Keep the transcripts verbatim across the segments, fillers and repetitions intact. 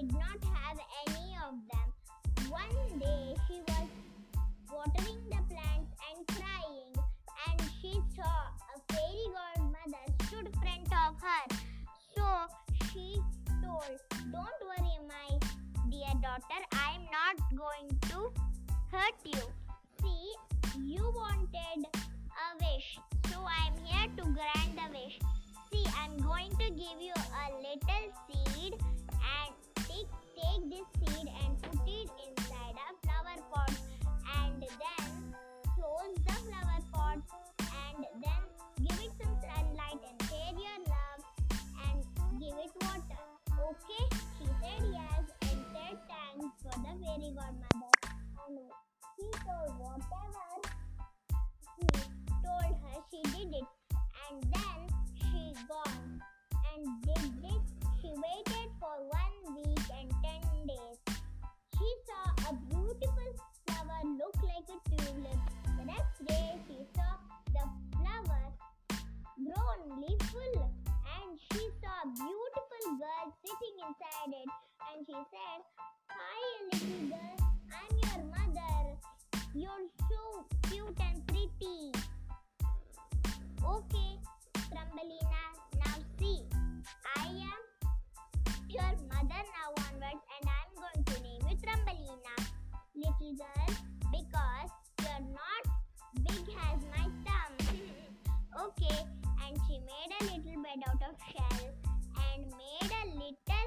did not have any of them. One day she was watering the plants and crying, and she saw a fairy godmother stood in front of her. So she told, "Don't worry, my dear daughter, I am not going to hurt you. See, you wanted a wish, so I am here to grant the wish. See, I am going to give you a little seed, and take, take this seed and put it inside a flower pot, and then close the flower pot, and then give it some sunlight and share your love and give it water. Okay?" She said yes and said thanks for the fairy godmother. And he told whatever he told her, she did it. And then she gone and did it. She waited for one week and ten days. She saw a beautiful flower look like a tulip. The next day she saw the flower grow only full, and she saw a beautiful girl sitting inside it, and she said, "Hi, little girl, I'm your mother. You're so cute and pretty." "Okay, Thumbelina, now see, I am your mother now onwards, and I'm going to name you Thumbelina, little girl, because you're not big as my thumb." "Okay." And she made a little bed out of shell and made a little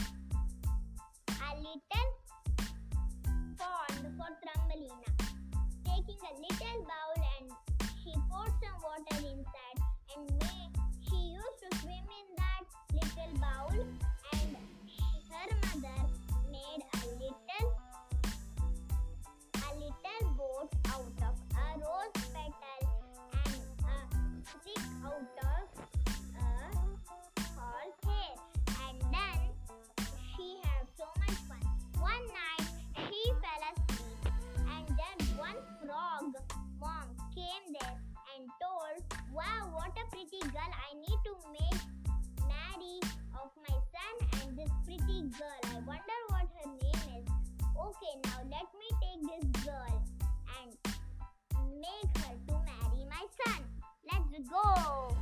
a little pond for Thumbelina. Taking a little bowl, and she poured some water inside, and made, she used to swim in that little bowl, and she, her mother made a little a little boat out of a rose petal and a stick out of a horsehair, and then she had so much fun. One night she fell asleep, and then one frog mom came there and told, "Wow, what a pretty girl! I need to make marry of my son and this pretty girl. I wonder what her name is. Okay, now let me take this girl and make her to marry my son. Let's go."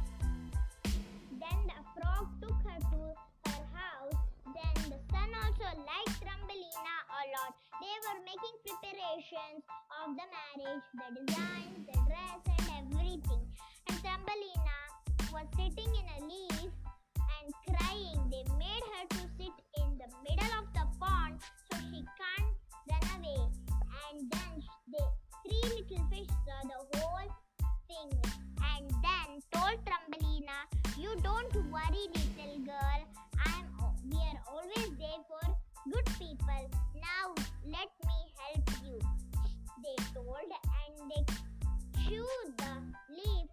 Then the frog took her to her house. Then the son also liked Thumbelina a lot. They were making preparations of the marriage, the designs, the dress and everything. And Thumbelina was sitting in a leaf and crying. They made her to sit in the middle of the pond so she can't run away. And then they, three little fish saw the whole thing and then told Thumbelina, "You don't worry, little girl. I'm we are always there for good people. Now let me help you." They told, and they chewed the leaf,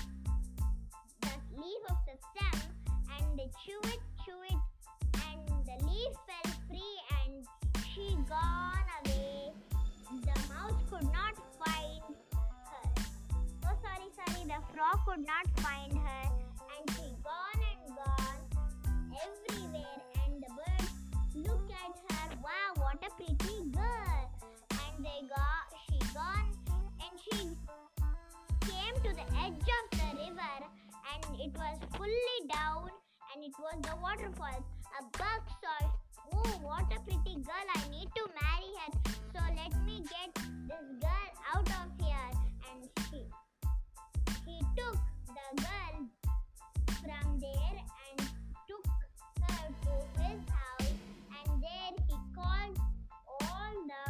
the leaf of the stem, and they chew it, chew it, and the leaf fell free, and she gone away. The mouse could not find her. Oh, sorry, sorry. The frog could not find her, and she gone and gone everywhere. And the birds look at her. Wow, what a pretty girl! And they got, she gone, and she came to the edge of the river, and it was fully down, and it was the waterfall. A bug saw, "Oh, what a pretty girl! I need to marry her. So let me get this girl out of here." And he he took the girl from there and took her to his house, and there he called all the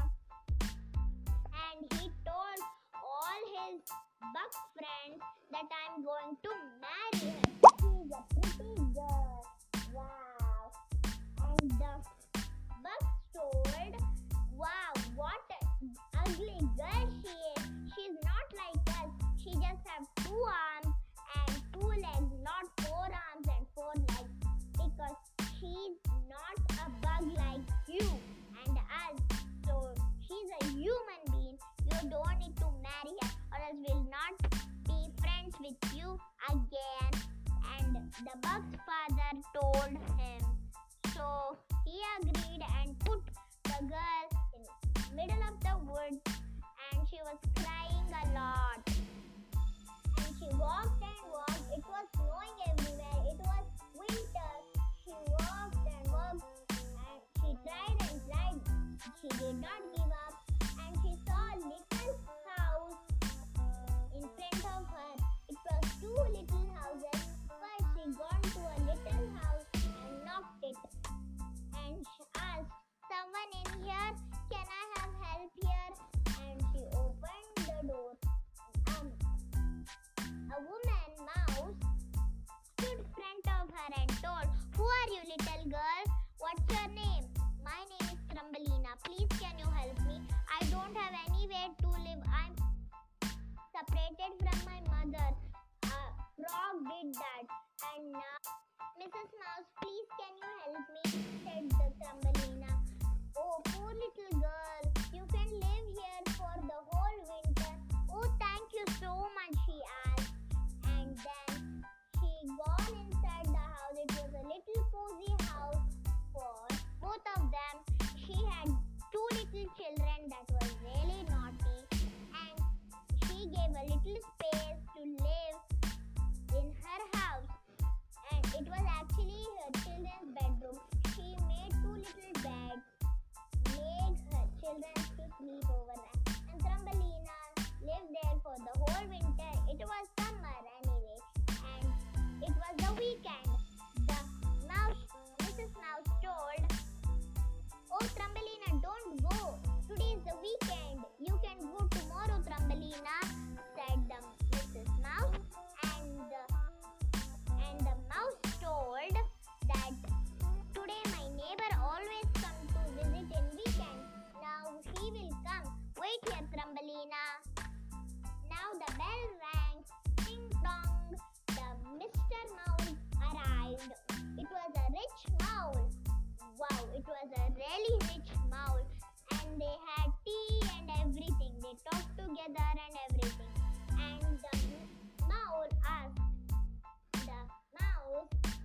and he told all his bug friends that I'm going to marry her. She's a pretty girl. Wow. And the bug told, "Wow, what an ugly girl she is. She's not like us. She just has two arms and two legs, not four arms and four legs, because she's not a bug like you and us. So she's a human being. You don't need to marry her, or else we'll not be friends with you again." And the bug's father told him. So he he agreed and put the girl in the middle of the woods, and she was crying a lot. And she walked and walked. It was snowing everywhere. It was winter. She walked and walked, and she tried and tried. She did not give up, and she saw a little house in front of her. It was two little houses. First she gone to a little house and knocked it, and she asked, "Someone in here? Can I have help here?" And she opened the door. Um, a woman mouse stood in front of her and told, "Who are you, little girl? What's your name?" "My name is Thumbelina. Please can you help me? I don't have anywhere to live. I'm separated from my mother." A frog did that. "And now, Missus Mouse, please can you help me?" said the Thumbelina. "Oh, poor little girl, you can live here for the whole winter." "Oh, thank you so much," she asked. And then she gone inside the house. It was a little cozy house for both of them. She had two little children that were really naughty, and she gave a little space to live in her house. And it was actually her children's bedroom. She made two little beds, made her children to sleep over there. And Thumbelina lived there for the whole winter. It was summer anyway, and it was the weekend. The mouse, Missus Mouse told, "Oh, Thumbelina, don't go. Today is the weekend. You can go tomorrow, Thumbelina," said the Missus Mouse. And the, and the mouse told that, "Today my neighbor always comes to visit in weekend. Now he will come. Wait here, Thumbelina." Now the bell rang. Ding dong. The Mister Mouse arrived. It was a rich mouse. Wow, it was a really rich mouse. And they had tea and everything. They talked together and everything. And the mouse asked the mouse,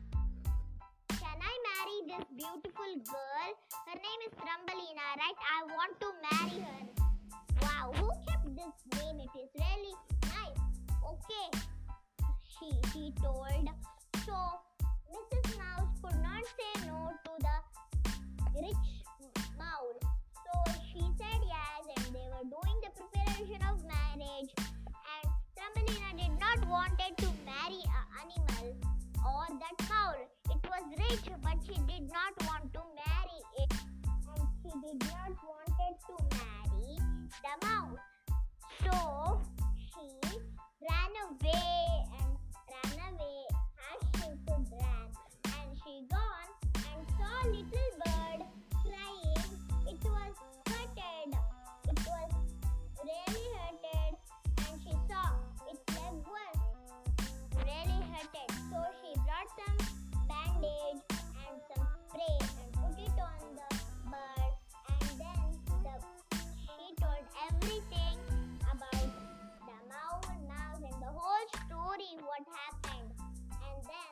"Can I marry this beautiful girl? Her name is Thumbelina, right? I want to marry her." "Wow, who kept this name? It is really nice." "Okay," she, he told. So Missus Mouse could not say no to the rich mouse. So she said yes, and they were doing the preparation of marriage. And Thumbelina did not wanted to marry an animal or that mouse. It was rich, but she did not want to marry it. And she did not wanted to marry the mouse. So she ran away and ran away as she could run. And she gone and saw a little bird crying. It was hurted. It was really hurted. And she saw its leg was really hurted. So she brought some bandage and some spray and put it on the bird. And then the, she told everything about the mouse, mouse and the whole story what happened. And then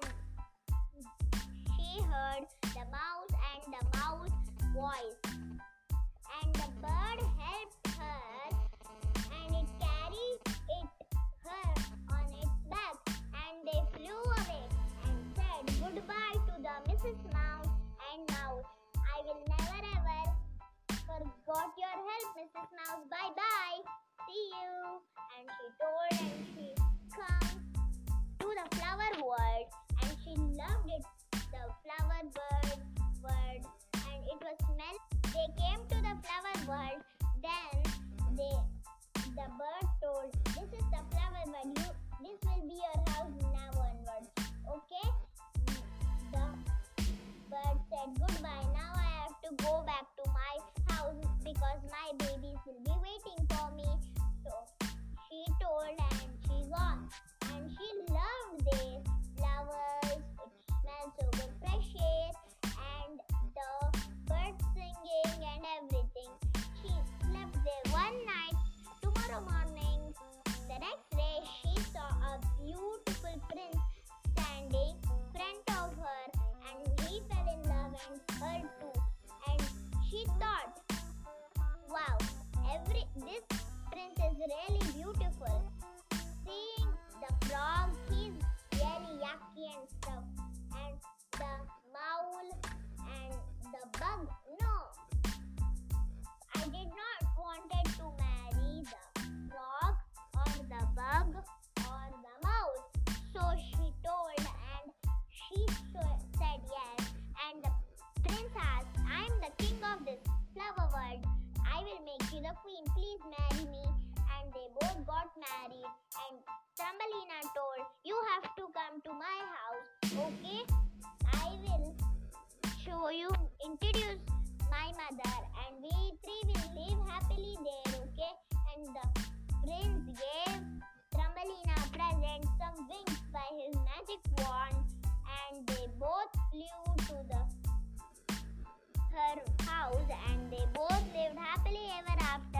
she heard the mouse and the mouse voice. And the bird helped her, and it carried it her on its back, and they flew away and said goodbye to the Missus Mouse and Mouse. "I will never ever forgot your help, Missus Mouse. Bye bye. See you." And she told, and she come to the flower world, and she loved it. The flower bird world, and it was smell. They came to the flower world. Then they, the bird told, "This is the flower world. You, this will be your house now onwards. Okay?" The bird said goodbye. "Now I have to go back to my house because my babies will be waiting for me." So she told, and she gone. And she loved these flowers. It smells so good, fresh air, and the birds singing and everything. She slept there one night. Tomorrow morning, the next day, she saw a beautiful prince standing in front of her, and he fell in love and her too. some wings by his magic wand, and they both flew to the her house, and they both lived happily ever after.